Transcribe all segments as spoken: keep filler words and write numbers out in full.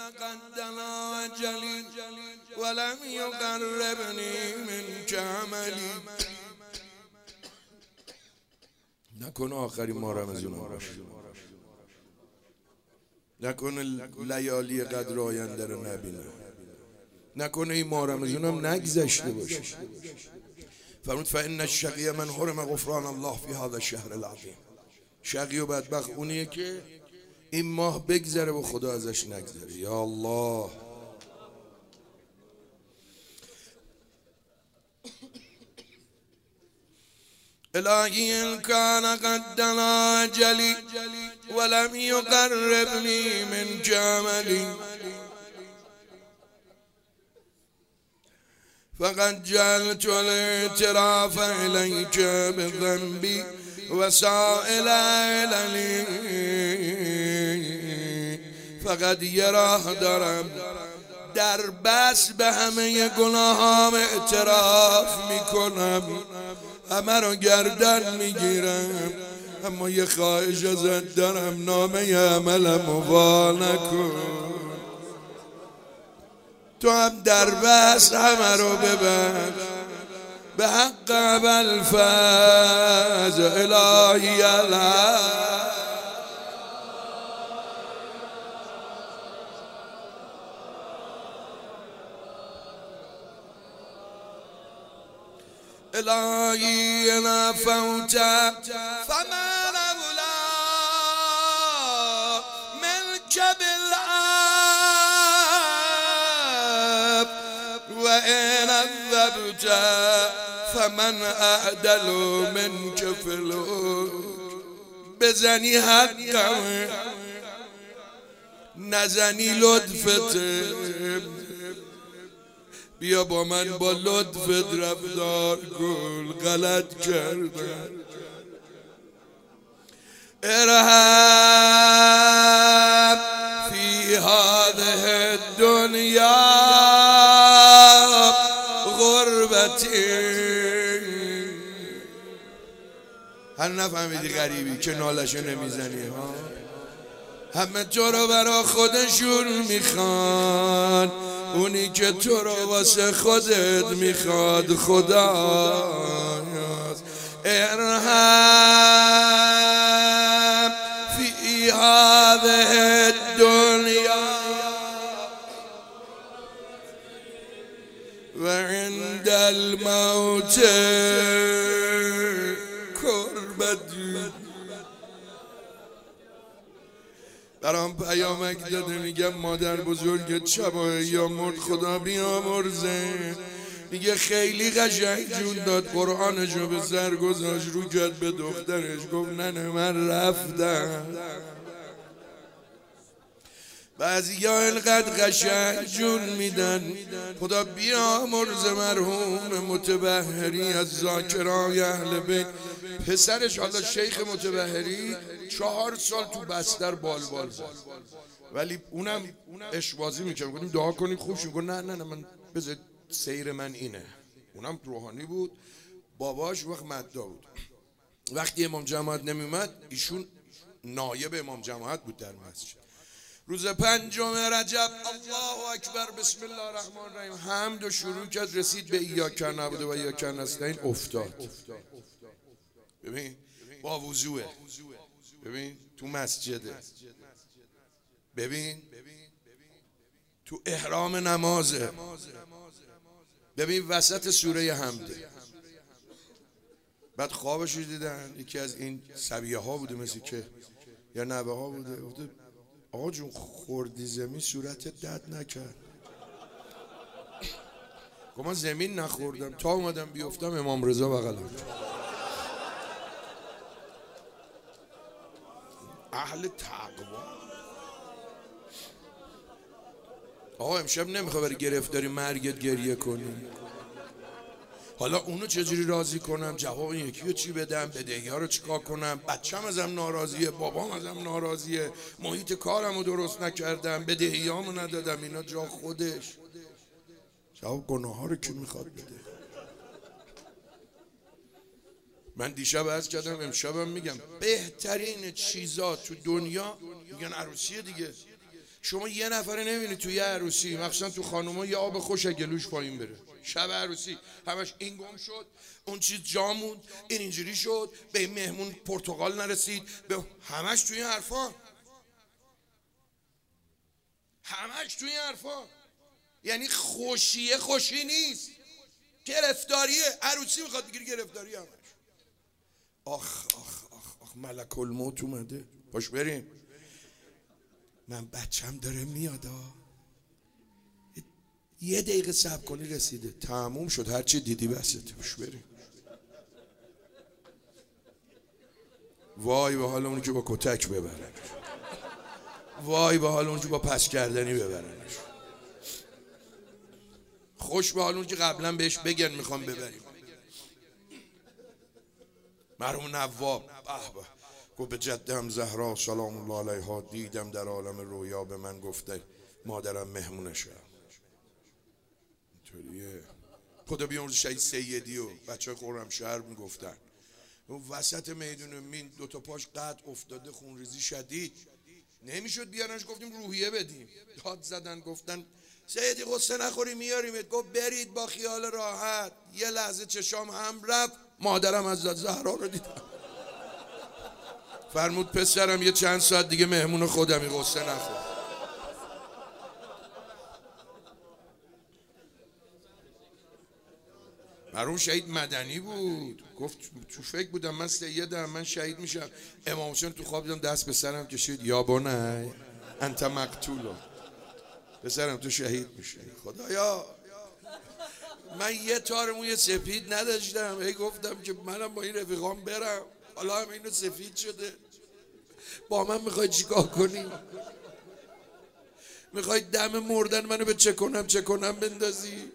قد دنا اجلی ولم یقربنی منک عملی. نکنه آخرین ماه رمضان باشه، نکنه لیالی قدر آینده رو نبینه، نکنه این ماه رمضان هم نگذشته باشه. فرمود فإن الشقی من حرم غفران الله فی هذا الشهر العظیم. شقی و بدبخت اونیه که این ماه بگذره و خدا ازش نگذره. یا الله. الهی ان کان قد دنا اجلی ولم یقربنی منک عملی فقد جعلت الاعتراف الیک بذنبی وسائل عللی. فقط یه راه دارم، در بس به همه گناهام اعتراف میکنم، همه رو گردن میگیرم، اما یه خواهش ازت دارم، نامه عملم وا نکن. تو هم در بس همه رو ببخش به حق ابوالفضل الهی الحق. الهی ان فوت فمن اولا منک بالعب و ان عذبت فمن اعدل منک فی الحکم. بزنی حقم نزنی لطفت، بیا با من با لطفت رفتار کن، غلط کردم. ارحم فی هذه الدنیا غربتی. هر نفهمیدی غریبی که نالشو نمیزنی ها؟ همه تو رو برا خودشون میخوان، اونی که تو رو واسه خودت میخواد خداست. ارحم فی هذه الدنیا و عند الموت کربتی. برام پیامک داده میگم مادر بزرگت شبای یا مرد خدا بیامرزه. میگه خیلی قشنگ جون داد، قرآنشو به سر گذاشت، رو کرد به دخترش گفت ننه من رفتم. بعضی ها اینقدر قشنگ جون میدن. خدا بیامرز مرحوم متبحری از ذاکرای اهل بیت. پسرش حالا شیخ متبحری چهار سال تو بستر بال بال زد، ولی اونم اشوازی میکنم. گفتیم دعا کنیم خوب شد. گفت نه نه نه من بذار سیر من اینه. اونم روحانی بود، باباش وقت مدعا بود. وقتی امام جماعت نمیومد ایشون نایب امام جماعت بود در مسجد. روز پنجم رجب الله اکبر بسم الله الرحمن الرحیم حمد و شروع کرد، رسید به ایاک نعبد و ایاک نستعین افتاد. ببین با وضوء، ببین تو مسجده، ببین تو احرام نمازه، ببین وسط سوره حمده. بعد خوابش رو دیدن، یکی از این سبیه ها بوده مثل که یا نبه ها بوده، گفته آقا جون خوردی زمین صورتت درد نکرد؟ گفت من زمین نخوردم، تا اومدم بیفتم امام رضا بغلم. اهل تقوا. آقا امشب نمیخوای برای گرفتاری مرگت گریه کنی؟ حالا اونو چجوری راضی کنم؟ جواب این یکی رو چی بدم؟ بدهی ها رو چیکار کنم؟ بچم ازم ناراضیه، بابام ازم ناراضیه، محیط کارم رو درست نکردم، بدهی هامو ندادم، اینا جا خودش. جواب گناه ها رو کی میخواد بده؟ من دیشب عرض کردم، امشبم میگم بهترین چیزا تو دنیا میگن عروسیه دیگه. شما یه نفره نمیبینی توی عروسی، مخصوصا تو خانوما، یه آب خوش گلوش پایین بره شب عروسی، همش این گم شد، اون چیز جا موند، این اینجوری شد، به این مهمون پرتقال نرسید، به همش توی این حرفا، همش توی این حرفا. یعنی خوشیه خوشی نیست، گرفتاریه. عروسی میخواد بگیری گرفتاری همش. آخ آخ آخ آخ ملک الموت اومده، باش بریم. من بچم داره میاد، یه دقیقه صبر کنی رسیده، تموم شد، هر چی دیدی بسته، باش بریم. وای به حال اونی که با کتک ببرن، وای به حال اونی که با پس کردنی ببرنش، خوش به حال اونی که قبلا بهش بگن میخوام ببریم. مرحوم نواب به به گفت به جدم زهرا سلام الله علیها دیدم در عالم رویا، به من گفته مادرم مهمونشه. اینطوریه. خدا بیامرز شهید سیدی و بچه های خرمشهر میگفتن اون وسط میدون مین دوتا پاش قطع افتاده، خونریزی شدید، نمیشد بیارنش، گفتیم روحیه بدیم، داد زدن گفتن سیدی قصه نخوری میاریمت. گفت برید با خیال راحت. یه لحظه چشام هم رفت، مادرم از زهرا رو دیدم. فرمود پسرم یه چند ساعت دیگه مهمون خودمی، قصه نخور. مرحوم شهید مدنی بود، گفت تو فکر بودم من سیدم، من شهید میشم. امام حسین تو خواب دیدم دست به سرم کشید، یا بنی انت مقتول، پسرم تو شهید میشی. خدایا من یه تار موی سفید نداشتم، هی گفتم که منم با این رفیقام برم، حالا هم اینو سفید شده، با من میخوای چیکار کنی؟ میخوای دم مردن منو به چه کنم چه کنم بندازی؟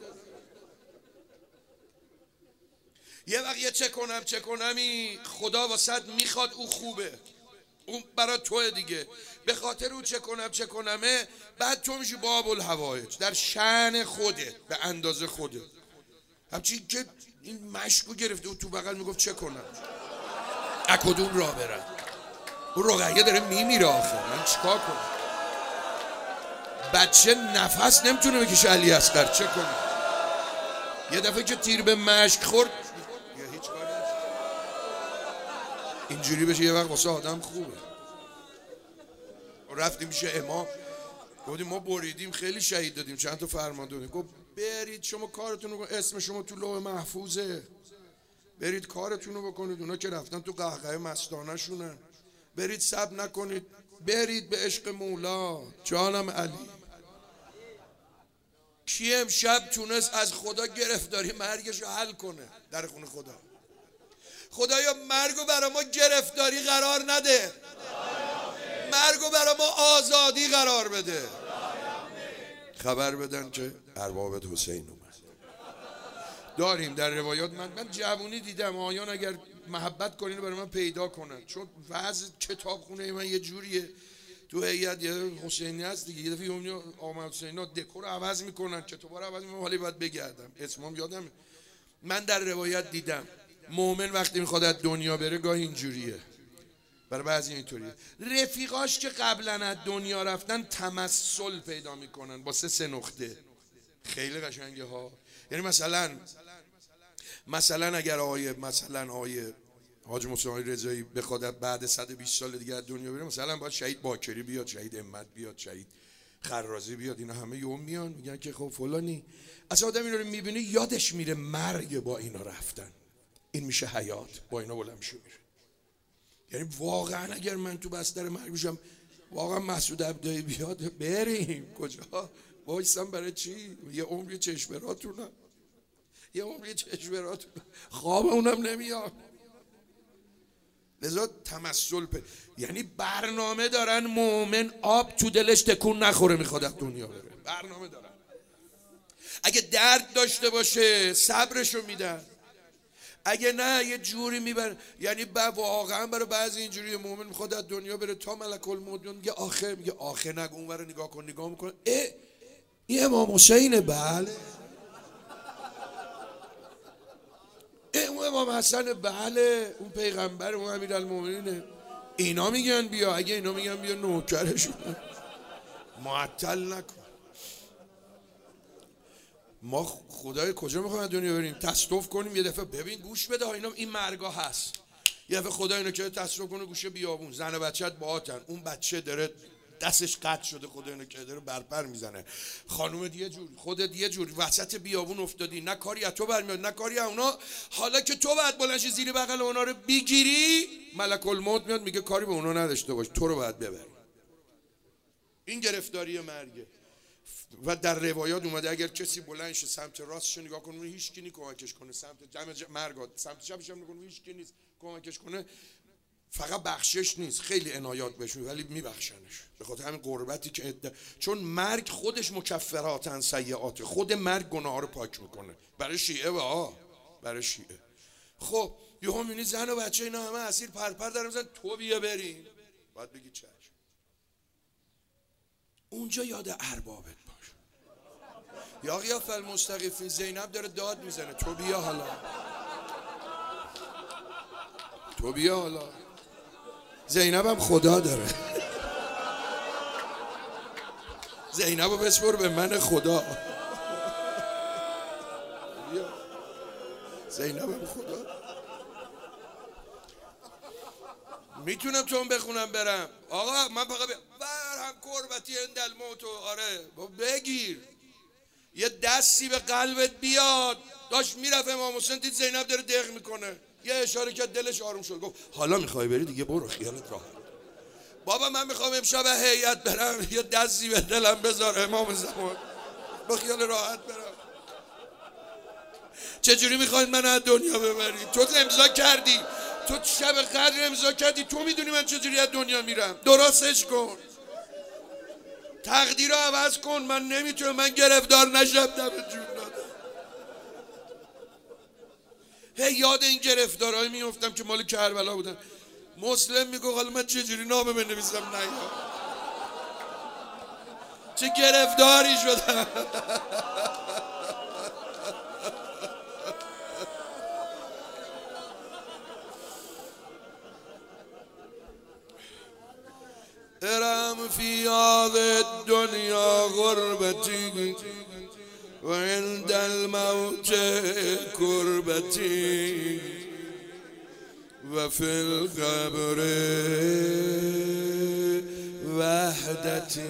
یه وقت یه چه کنم چه کنمی خدا واسط میخواد، او خوبه، اون برای توه دیگه، به خاطر او چه کنم چه کنمه، بعد تو میشی باب الحوائج در شأن خودت به اندازه خودت. همچین که این مشکو گرفته و تو بغل میگفت چه کنم، اکدوم را برم، اون رقیه داره میمیره آخه، من چیکار کنم؟ بچه نفس نمیتونه بکشه علی اصغر، چه کنم؟ یه دفعه که تیر به مشک خورد یا هیچ کاری نیست. اینجوری بشه یه وقت واسه آدم خوبه. رفتیم میشه امام، گفتیم ما بریدیم خیلی شهید دادیم، چند تا فرمان دادیم. گفت برید شما کارتون رو، اسم شما تو لوح محفوظه، برید کارتون رو بکنید، اونا که رفتن تو قهقه مستانه شونن، برید صبر نکنید، برید به عشق مولا جانم علی. کی امشب تونست از خدا گرفتاری مرگش رو حل کنه در خونه خدا؟ خدایا مرگو برا ما گرفتاری قرار نده، مرگو برا ما آزادی قرار بده. خبر بدن که ارباب حسین اومد. داریم در روایات، من من جوونی دیدم آیان اگر محبت کنین برای من پیدا کنن، چون وضع کتابخونه من یه جوریه، تو هیئت یه حسینی هست دیگه، یه دفعه اون آقا حسینا دکور عوض میکنن، کتابا رو عوض میکنن، حالا باید بگردم اسمم یادم. من در روایت دیدم مومن وقتی میخواد از دنیا بره گاهی اینجوریه، برای بعضی اینطوریه، رفیقاش که قبلا از دنیا رفتن تمثل پیدا میکنن با سه سه نقطه، خیلی قشنگه ها. یعنی مثلا مثلا اگر آقای مثلا آقای حاج مصطفی رضایی بخواد بعد صد و بیست سال دیگه از دنیا بره، مثلا باید شهید باکری بیاد، شهید همت بیاد، شهید خرازی بیاد، اینا همه یوم میان میگن که خب فلانی. اصلا آدم اینا رو میبینه یادش میره مرگ با اینا رفتن، این میشه حیات، با اینا بلند میشه میره. یعنی واقعا اگر من تو بستر مرگ بشم، واقعا مسعود عبدایی بیاد، بریم کجا؟ وایسم برای چی؟ یه عمری چشمراتونم، یه عمری چشمراتونم، خواب اونم نمیاد. لذا تمثل پ... یعنی برنامه دارن مومن آب تو دلش تکون نخوره میخواد از دنیا بره، برنامه دارن. اگه درد داشته باشه صبرشو میدن، اگه نه یه جوری میبرن. یعنی با واقعا برای بعضی اینجوری مومن میخواد از دنیا بره تا ملک الموت میگه آخه، میگه آخه نگو، اون رو نگاه کن، نگاه میکنه اه این امام حسینه، بله اون امام حسن، بله اون پیغمبر، اون امیرالمومنینه. اینا میگن بیا، اگه اینا میگن بیا نوکرشون، معطل نکن. ما خدای کجا میخوایم دنیا بریم؟ تصادف کنیم یه دفعه ببین گوش بده اینا، این مرگا هست. یه دفعه خدا اینو که تصادف کنه گوشه بیابون، زن و بچه‌ت باهاتن، اون بچه داره دستش قطع شده، خدا اینو که داره برپر میزنه، خانومت یه جور، خودت یه جور، وسط بیابون افتادی، نه کاری از تو برمیاد نه کاری از اونا. حالا که تو باید بلنشی زیر بغل اونا رو بگیری، ملک الموت میاد میگه کاری به اونا نداشته باش، تو رو باید ببری. این گرفتاری مرگه. و در روایات اومده اگر کسی بلند شه سمت راستش نگاه کنه هیچ کی نیست کمکش کنه، سمت جمع مرگات سمت چپش هم نگاه کنه هیچ کی نیست کمکش کنه، فقط بخشش نیست، خیلی عنایات بهشون ولی میبخشنش، به خاطر همین قربتی که اد... چون مرگ خودش مکفراتن سیئات، خود مرگ گناه ها رو پاک میکنه برای شیعه و آه برای شیعه. خب یهو میبینی زن و بچه اینا همه اسیر پرپر در میزنن، تو بیا بریم، باید بگی چشم. اونجا یاد اربابت باش. یا غیاث المستغیثین، زینب داره داد میزنه، تو بیا حالا، تو بیا حالا. زینب هم خدا داره. زینب رو بسپر به من خدا. زینب هم خدا. میتونم چون بخونم برم آقا، من فقط بر هم کربتی اندل موتو. آره بگیر یه دستی به قلبت بیاد. داشت میرفت امام حسین دید زینب داره دق میکنه، یه اشاره کرد دلش آروم شد، گفت حالا میخوای بری دیگه برو خیالت راحت. بابا من میخوام امشب هیئت برم، یه دستی به دلم بذار امام زمان با خیال راحت برم. چجوری میخواید من از دنیا ببرید؟ تو امضا کردی، تو شب قدر امضا کردی، تو میدونی من چجوری از دنیا میرم. درستش کن، تقدیر رو عوض کن. من نمیتونم، من گرفتار نشم دم جون دادم. هی یاد این گرفتارهای میفتم که مال کربلا بودن. مسلم میگو حالا من چجوری نامه بنویسم؟ نه یا چه گرفتاری شدم. ارم فی هذه الدنیا غربتی و عند الموت کربتی و فی القبر وحدتی.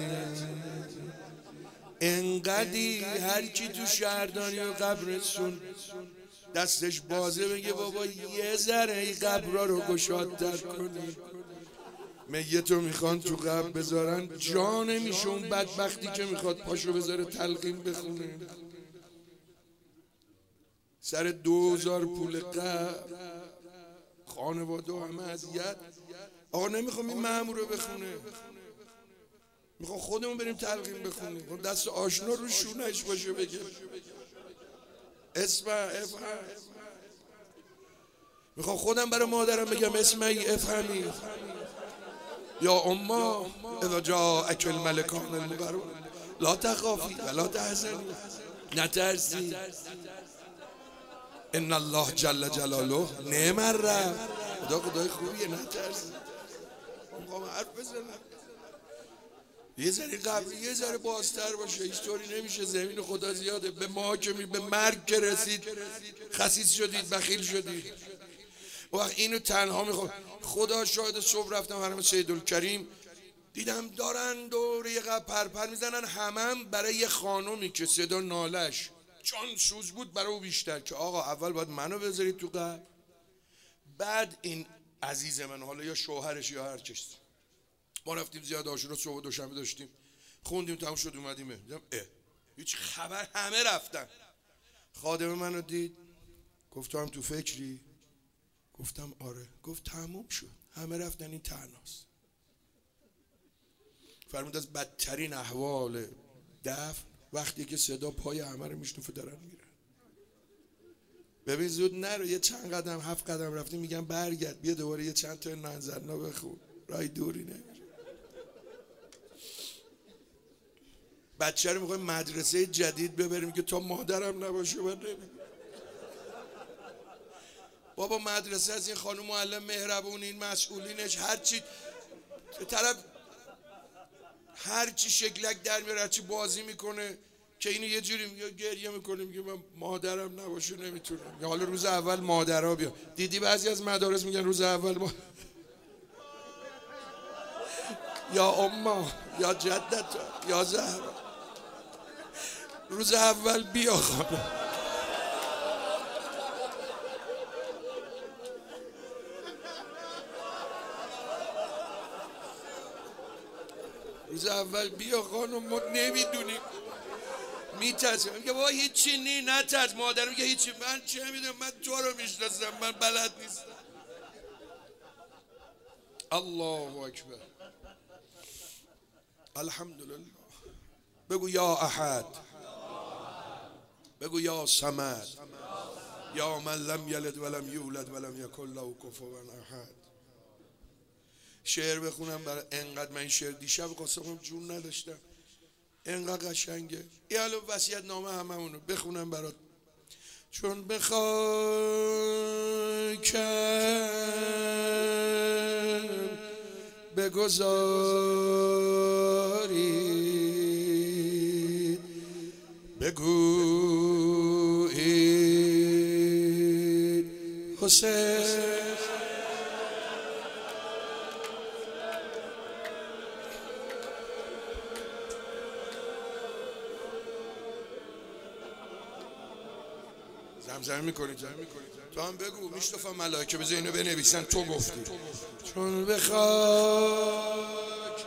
انقدی هر کی تو شهرداری و قبرستون دستش بازه بگه بابا یه ذره این قبرها رو گشادتر کنی. میتو میخوان تو قبر بذارن، جا نمیشه اون بدبختی که میخواد پاشو بذاره تلقین بخونه سر دوزار پول قبر، خانواده و همه اذیت. آقا نمیخوام این مأمور رو بخونه، میخوام خودمون بریم تلقین بخونیم، دست آشنا رو شونش باشه بگه اسم افهم. میخوام خودم برای مادرم بگم اسمی افهمی یا اما اذا جاءک الملکان المقربون لا تخافی ولا تحزنی، نترسی، ان الله جل جلاله نعم الرب، خدا خدای خوبیه، نترسی. میخوام حرف بزنم یه ذره قبل یه ذره بازتر باشه، هیچ طوری نمیشه. زمین خدا زیاده، به ما که می به مرگ که رسید خسیس شدید، بخیل شدید. وقت اینو تنها میخوام. خدا شاهد، صبح رفتم حرم سیدالکریم دیدم دارن دور یه قبر پرپر میزنن، همم برای یه خانومی که صدا نالش چون سوز بود برای او بیشتر که آقا اول باید منو بذارید تو قبر، بعد این عزیز من، حالا یا شوهرش یا هر کس. ما رفتیم زیاد عاشورا صبح دوشنبه داشتیم، خوندیم تموم شد اومدیم. دیدم اه هیچ خبر، همه رفتن. خادم منو دید گفت تو هم تو فکری؟ گفتم آره. گفت تموم شد، همه رفتن، این تنهاست. فرمود از بدترین احوال دفن وقتی که صدا پای همه رو میشنوفه دارن میرن. ببین زود نرو، یه چند قدم هفت قدم رفتیم میگم برگرد بیا دوباره یه چند تا ننزرنا بخون، رای دوری نمیره. بچه رو میخوایم مدرسه جدید ببریم که تا مادرم نباشه من نمیدونم. بابا مدرسه از این خانم معلم مهربون، این مسئولینش هرچی طرف هر چی شکلک در میاره، هر چی بازی میکنه که اینو یه جوری میگه، گریه میکنه، میگه من مادرم نباشه نمیتونم. یا حالا روز اول مادرها بیا. دیدی بعضی از مدارس میگن روز اول ما یا اما یا جدت یا زهرا روز اول بیا خانم. روز اول بیا خانم، ما نمیدونیم، میترسیم. میگه بابا هیچی نی، نترس. مادر میگه هیچی، من چه میدونم، من تو رو میشناسم، من بلد نیستم. الله اکبر. الحمدلله. بگو یا احد، بگو یا صمد، یا من لم یلد ولم یولد ولم یکن له کفوا احد. شعر بخونم برای انقدر من این شعر دیشب قاسمم جون نداشتم، انقدر قشنگه. این حالا وصیت نامه هممونو بخونم برات. چون به خاکم بگذارید، بگویید حسین. زمزمه میکنید، تو هم بگو. میشتفا ملائکه بذار اینو بنویسن تو گفتی. چون به خاک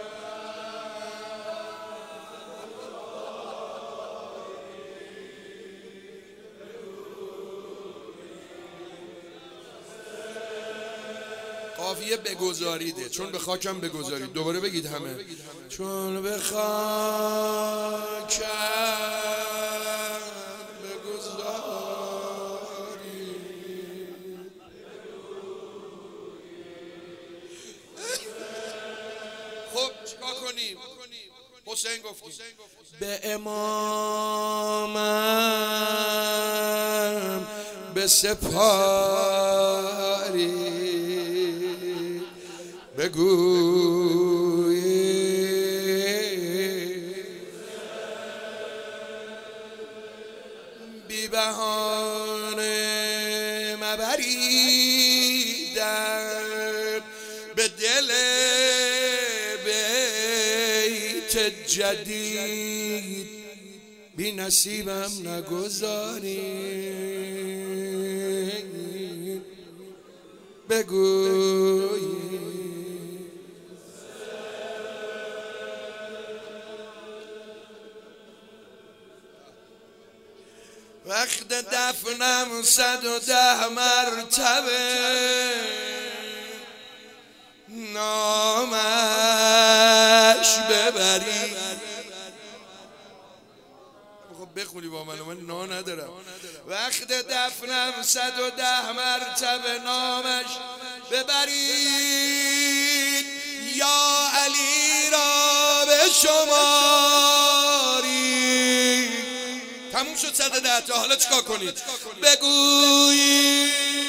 قافیه بگذاریده، چون به خاکم بگذارید. دوباره بگید همه. چون به خاکم حسین گفتیم به امامم به سپاری، بگویید بی بهانه مبریدم به دل جدید، بی نصیبم نگذارید، بگویید وقت دفنم صد و ده مرتبه نامش ببری. خب بخونی با من، من نا ندارم. وقت دفنم صد و ده مرتبه نامش ببرید، یا علی را به شماری. تموم شد صد و ده تا. حالا چیکار کنید؟ بگویید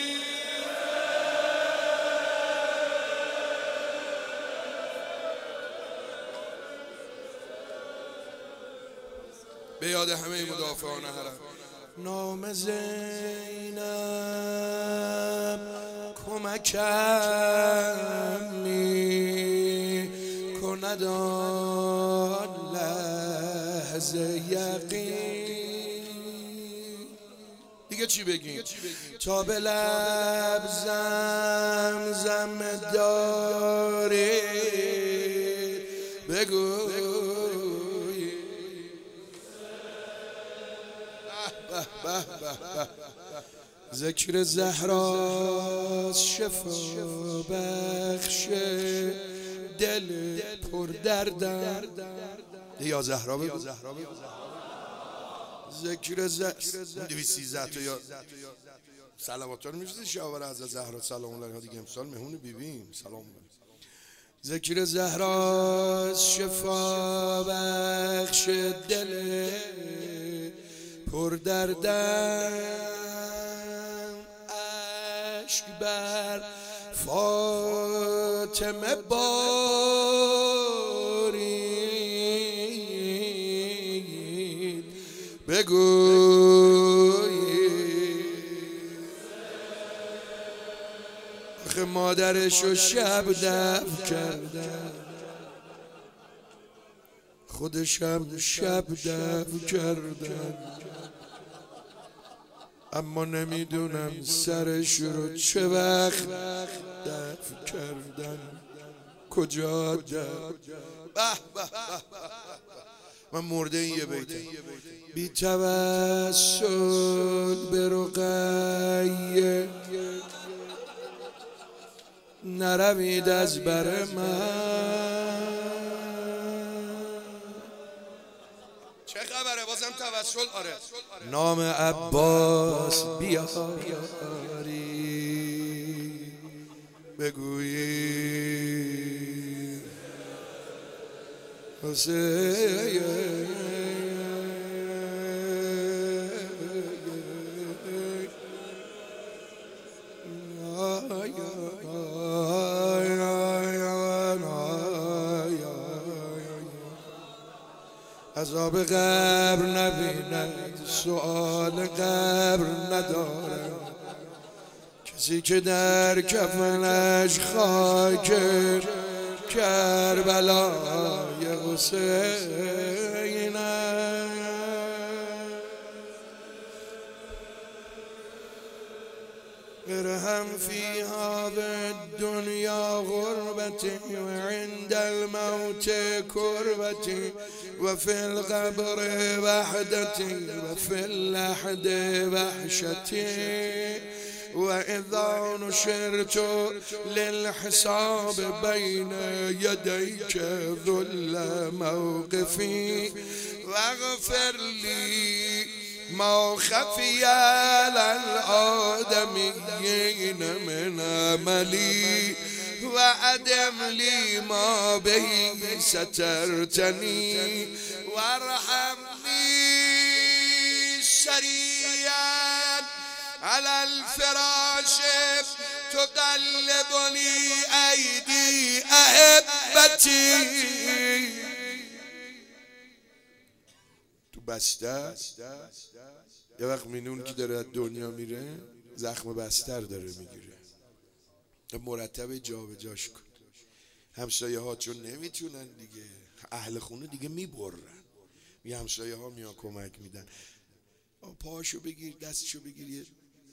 به یاد همه مدافعان حرم. نام زینب کمکم می کند آن لحظه یقین. دیگه چی بگیم؟ تا به لب زمزم داری، بگو ذکر زهراست شفا بخش دل پر دردم. یا زهرا بگو. ذکر زهرا دویست سیزده تا یا صلوات رو میفرستی شاور از زهرا سلام الله علیها. دیگه امسال مهمون بیبیم سلام. ذکر زهراست شفا بخش دل پر دردم، عشق بر فاطمه باری، بگوی آخه مادرشو شب دفن کردن، خودشم شب دفن کردن، اما نمیدونم سرش رو چه وقت دفن کردن، کجا دفن. به به من مرده این یه بیتم. بی توسل به رقیه نروید از بر من. چه خبره بازم توسل؟ آره نام عباس بیاری بگویی حسین عذاب قبر نبیند، سؤال قبر ندارم، کسی که در کفنش خاک کربلای حسین ارحم فيها بالدنيا غربتي وعند الموت كربتي وفي القبر وحدتي وفي اللحد وحشتي وإذا نشرت للحساب بين يديك ذل موقفي واغفر لي ما خفي على الآدميين من عملي وعدم لي ما به سترتني وارحمني سريعا على الفراش تقلبني أيدي أحبتي. تو بسته یه وقت مینون که داره از دنیا میره زخم بستر داره میگیره، مرتب جا به جاش کن. همسایه ها چون نمیتونن دیگه، اهل خونه دیگه میبرن، یه همسایه ها میان کمک میدن، پاهاشو بگیر دستشو بگیر،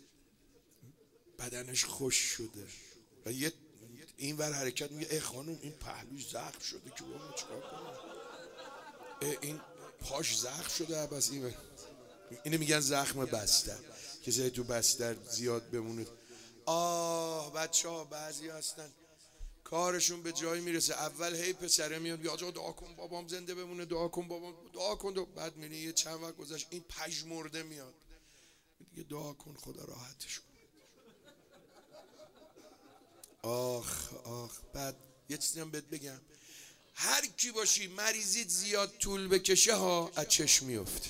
بدنش خوش شده و یه این ور حرکت میگه ای خانم این پهلوش زخم شده که بابا چیکار کنم، این پاش زخم شده. بس این اینو میگن زخم بستر، کسی تو بستر زیاد بمونه. آه بچه ها بعضی هستن کارشون به جایی میرسه اول هی پسره میاد یا دعا کن بابام زنده بمونه، دعا کن بابام دعا کن دو. بعد میبینی یه چند وقت گذشت این پژمرده میاد دیگه دعا کن خدا راحتش کن. آخ آخ. بعد یه چیزی هم بهت بگم، هر کی باشی مریضیت زیاد طول بکشه ها از چشم میفته،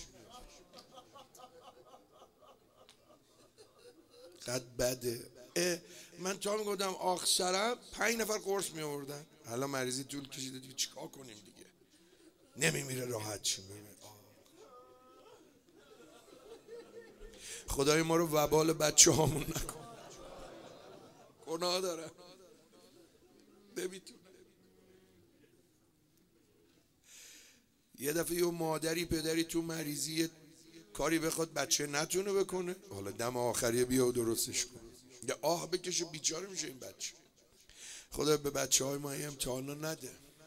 قد بده. من تا میگفتم آخ سرم پنج نفر قرص می آوردن، حالا مریضی طول کشیده دیگه چیکار کنیم دیگه، نمیمیره راحت چی میمیره. خدای ما رو وبال بچه هامون نکن، گناه دارن نمیتونه. یه دفعه یه مادری پدری تو مریضی کاری بخواد بچه نتونه بکنه، حالا دم آخریه بیا و درستش کن، یه آه بکشه بیچاره میشه این بچه. خدا به بچه های ما این امتحانا نده.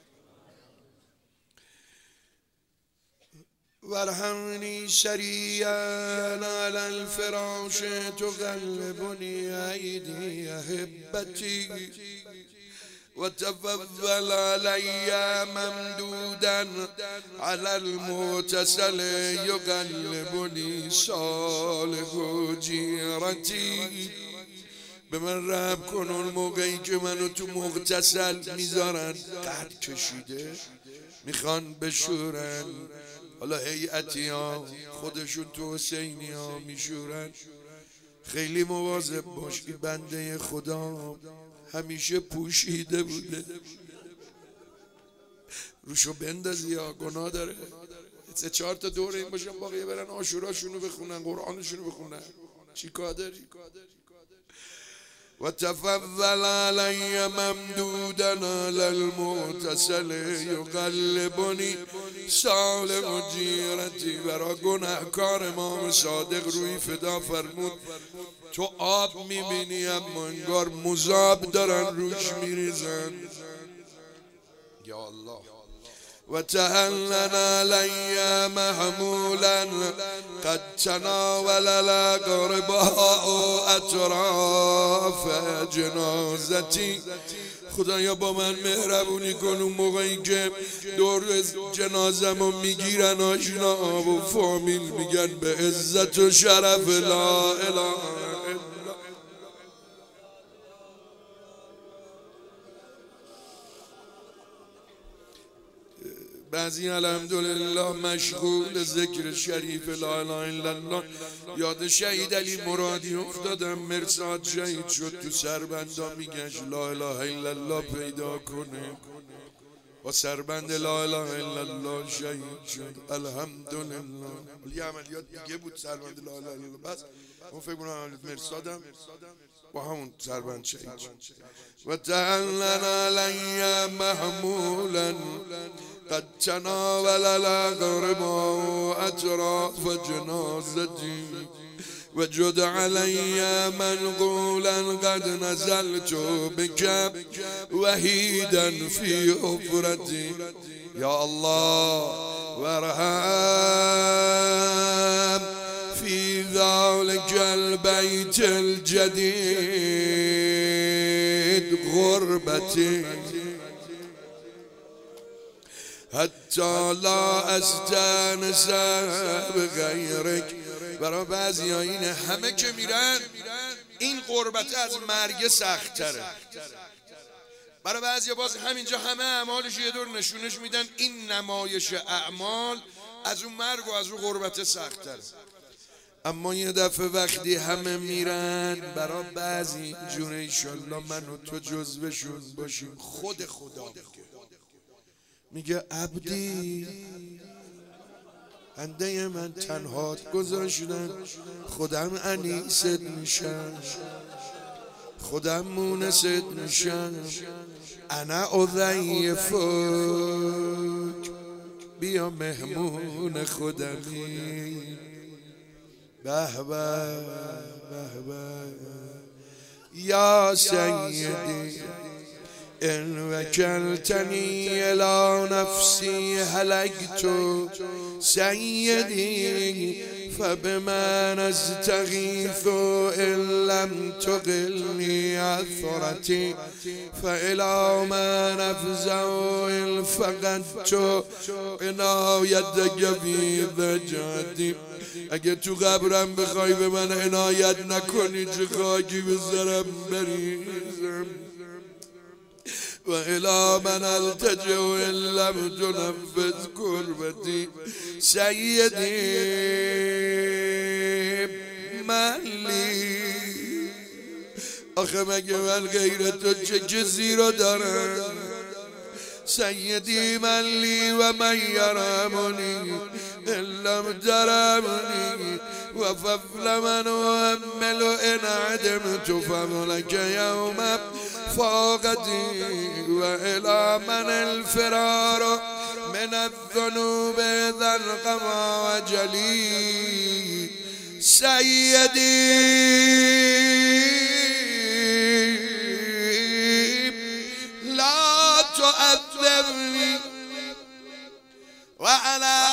وارحمنی سریعا علی الفراش تقلبنی ایدی احبتی وتفضل علی ممدودا علی المتصل یقلبنی صالح جیرتی. به من رحم کن اون موقعی که منو تو مغتسل میذارن قد کشیده میخوان بشورن، حالا هیئتی ها خودشون تو حسینی ها میشورن. خیلی مواظب باش، این بنده خدا همیشه پوشیده بوده، روشو بندازی یا گناه داره. سه چهار تا دوره این باشن باقیه برن عاشوراشونو بخونن قرآنشونو بخونن چی کار داری؟ و تفضل علی ممدودا علی المتصل یقلبنی سالم جیرتی. برا گناهکار امام صادق روی فدا فرمود تو آب میبینی اما انگار مذاب دارن روش میریزن. یا الله. و تهلن علی محمولا قد تناول الاقرباء اطراف جنازتی. خدایا با من مهربونی کن اون موقعی که دور جنازمو میگیرن آشنا و فامیل میگن به عزت و شرف لا اله. بعضی الحمدلله مشغول ذکر شریف لا اله الا الله. یاد شهید علی مرادی افتادم، مرصاد شهید شد تو سربندا میگشت لا اله الا الله پیدا کنه، با سربند لا اله الا الله شهید شد. الحمدلله. یه عملیات دیگه بود سربند لا اله الا الله، بس اون فکر کنم عملیات مرصادم با همون سربند شهید شد. و تعلن علی محمولا قد تناول الاقرباء اطراف جنازتی و جد علی منقولا قد نزلت بك وحیدا فی حفرتی. یا الله وارحم فی ذلك البیت الجدید غربتی حتی لا استانس بغیرک. برای بعضی ها اینه همه که میرن این غربت از مرگ سخت تره. برای بعضی ها باز همینجا همه اعمالش یه دور نشونش میدن این نمایش اعمال از اون مرگ و از اون غربت سخت تره. اما یه دفعه وقتی همه میرن برای بعضی جونه ایشالله من و تو جزوشون باشیم. خود خدا میگه عبدی بنده من تنهات گذاشتن، خودم انیست میشم، خودم مونست میشم. انا اضیفک بیا مهمون خودمی. به به به به یا سیدی ان وکلتنی الی نفسی هلکت سیدی فبمن استغیث ان لم تقلنی عثرتی فالی من افزع ان فقدت عنایتک فی ضجعتی. اگه تو قبرم بخوای به من عنایت نکنی چه خاکی به سرم بریزم. و الی من التجئ ان لم تنفذ کربتی سیدی ملی. آخه مگه من غیر تو چه کسی رو دارم؟ سیدی ملی و من یرمونی ان لم ترمونی و فضل من و امل ان عدمت فضلک یوم فاقتی و الی من الفرار من الذنوب ذا القما وجلی سیدی لا تعذبنی و انا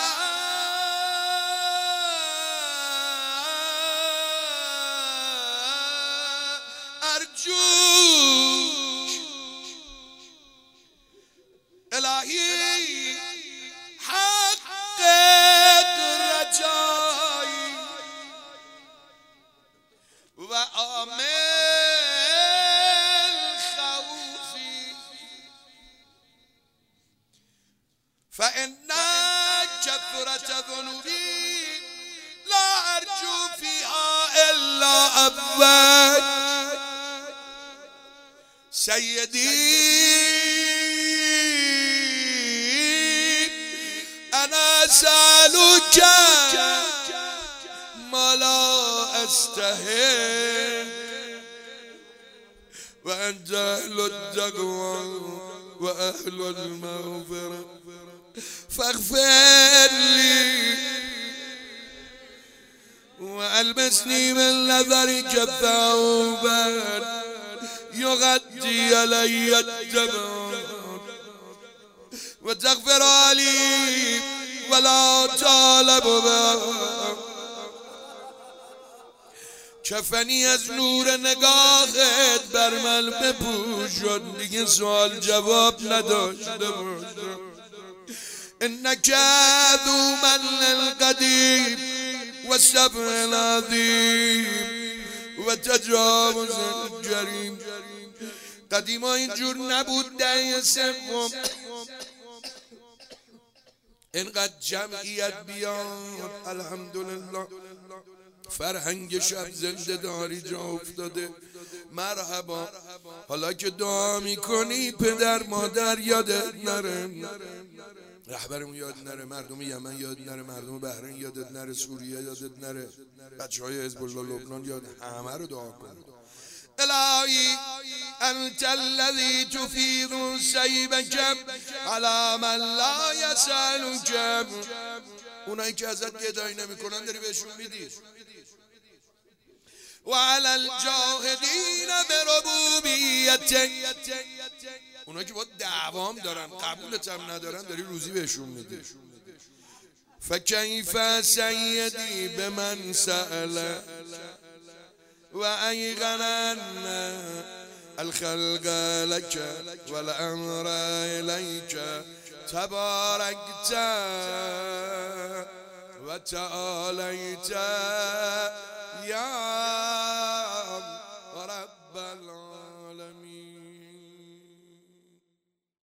الهی حقق رجایی و آمل خوفی فإن كثرت ذنوبی لا ارجو فيها الا ابوك سیدی انا أسألك ما لا أستحق وأنت أهل التقوى وأهل المغفرة فاغفر لي وألبسني من نظرك ثوبا يغطي علي الجبر وتغفر لي ولا طالب کفنی از نور نگاهت بر من بپوشون دیگه سوال جواب نداشته باشم انک ذو من القدیم و صبر العظیم و تجاوز الجریم. قدیما اینجور نبود دهه سوم اینقدر جمعیت بیاد الحمدلله فرهنگ شب زنده داری جا افتاده. مرحبا حالا که دعا میکنی پدر مادر یادت نره، رهبرمون یاد نره، مردم یمن یاد نره، مردم بحرین یادت نره، سوریه یادت نره، بچه های حزب الله لبنان یاد، همه رو دعا کن. الهی انت الذی تفیض سیبک علی من لا یسألک. اونایی که ازت گدایی نمی کنن داری بهشون میدی. و علی الجاهدین بربوبیتک، اونایی که با دعوام دارن قبولت هم ندارن داری روزی بهشون میدی. فکیف سیدی به من سأل و ایقنن الخلق لك والامر الیک تبارکت و تعالیت یا